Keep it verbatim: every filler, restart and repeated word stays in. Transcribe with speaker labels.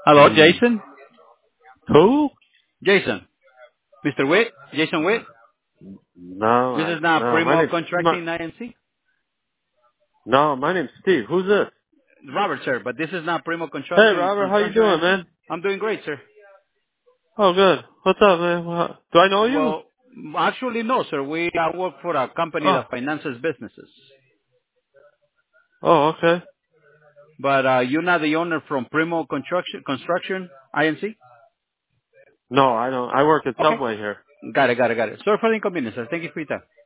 Speaker 1: Hello, Jason?
Speaker 2: Who?
Speaker 1: Jason. mister Witt? Jason Witt?
Speaker 2: No,
Speaker 1: This
Speaker 2: I,
Speaker 1: is not
Speaker 2: no, my
Speaker 1: Primo
Speaker 2: name's my,
Speaker 1: Contracting I N C?
Speaker 2: no, my name's Steve. Who's this?
Speaker 1: Robert, sir, but this is not Primo
Speaker 2: Hey,
Speaker 1: Construction
Speaker 2: Robert, how you
Speaker 1: Construction
Speaker 2: doing,
Speaker 1: I N C?
Speaker 2: man?
Speaker 1: I'm doing great, sir.
Speaker 2: Oh, good. What's up, man? Well, do I know you?
Speaker 1: Well, actually, no, sir. We uh, work for a company
Speaker 2: Oh,
Speaker 1: that finances businesses.
Speaker 2: oh, okay.
Speaker 1: But uh, you're not the owner from Primo Construction Construction I N C?
Speaker 2: No, I don't. I work at
Speaker 1: Okay.
Speaker 2: Subway here.
Speaker 1: Got it, got it, got it. Sorry for the inconvenience, sir. Thank you for your time.